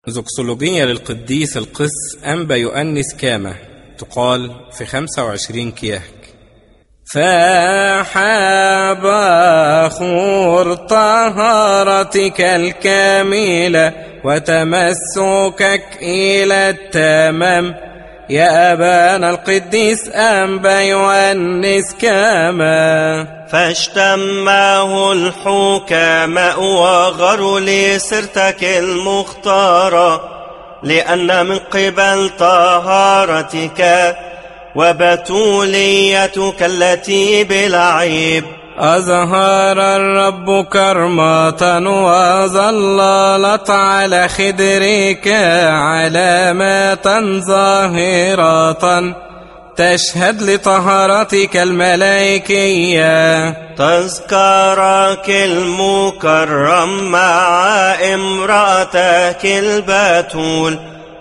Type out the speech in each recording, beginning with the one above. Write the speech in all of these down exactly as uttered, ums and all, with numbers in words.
زوكسولوجية للقديس القس أنبا يؤنس كامة، تقال في خمسة وعشرين كياك. فحاب خور طهارتك الكاملة وتمسكك إلى التمام يا أبانا القديس أنبا يؤنس كامة. فاشتماه الحكماء وغروا لسرتك المختارة، لأن من قبل طهارتك وبتوليتك التي بلا عيب أظهر الرب كرمة وظللت على خدرك علامات ظاهرة تشهد لطهارتك الملائكية. تذكرك المكرم مع امرأتك البتول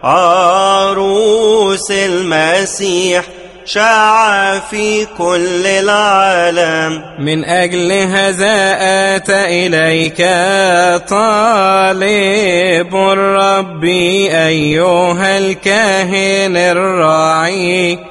عروس المسيح شاع في كل العالم. من أجل هذا آتى إليك طالب الرب أيها الكاهن الراعي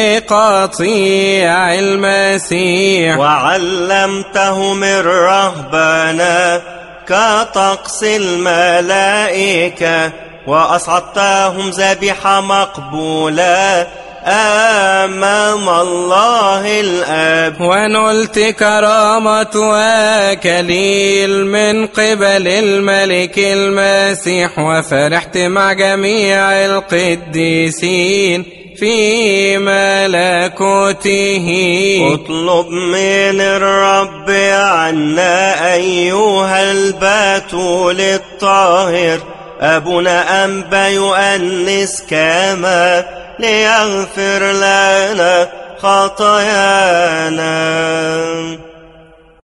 لقطيع المسيح، وعلمتهم الرهبنة كطقس الملائكة، وأصعدتهم ذبيحة مقبولة أمام الله الآب. ونلت كرامة وكليل من قبل الملك المسيح، وفرحت مع جميع القديسين في ملكوته. اطلب من الرب عنا أيها البتول الطاهر أبونا أنبا يؤنس كامة ليغفر لنا خطايانا.